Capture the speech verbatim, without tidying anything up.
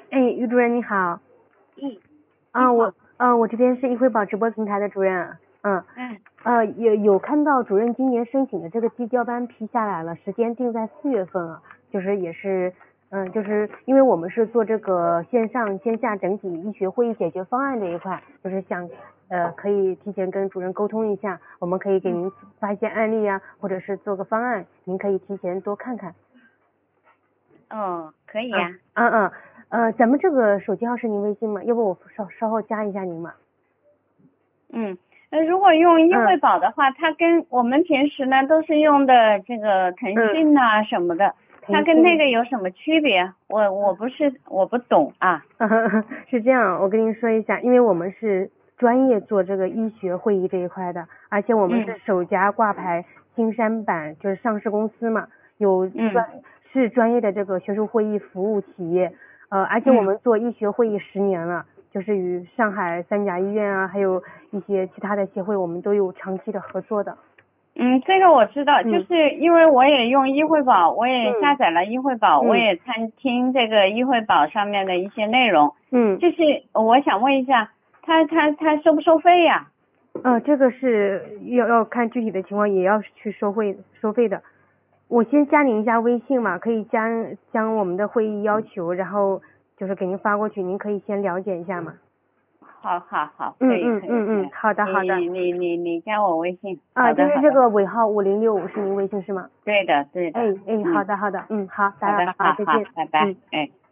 哎，于主任你好。 嗯。 啊，我呃我这边是易惠宝直播平台的主任。嗯。 嗯。 呃，有有看到主任今年申请的这个地教班批下来了，时间定在四月份啊，就是也是嗯，就是因为我们是做这个线上线下整体医学会议解决方案这一块，就是想呃可以提前跟主任沟通一下，我们可以给您发一些案例啊，或者是做个方案，您可以提前多看看。 哦，可以呀。 嗯嗯呃，咱们这个手机号是您微信吗？要不我稍稍后加一下您嘛。 嗯，那如果用易惠宝的话，它跟我们平时呢都是用的这个腾讯呐什么的，它跟那个有什么区别？我我不是我不懂啊。 是这样，我跟您说一下，因为我们是专业做这个医学会议这一块的，而且我们是首家挂牌金山板，就是上市公司嘛，有专是专业的这个学术会议服务企业，呃，而且我们做医学会议十年了，就是与上海三甲医院啊，还有一些其他的协会，我们都有长期的合作的。 嗯，这个我知道，就是因为我也用易惠宝，我也下载了易惠宝， 嗯、 我也参听这个易惠宝上面的一些内容。 嗯， 就是我想问一下，他他他收不收费呀？ 呃，这个是要要看具体的情况，也要去收费收费的。我先加您一下微信嘛，可以加将我们的会议要求，然后就是给您发过去，您可以先了解一下嘛。 好好好，可以可以。 嗯嗯嗯，好的好的。 你你你你加我微信。 啊，就是这个尾号五零六五是您微信是吗？ 对的对的。 哎哎，好的好的，嗯好，打扰了， 好的好好， 再见。 拜拜。哎。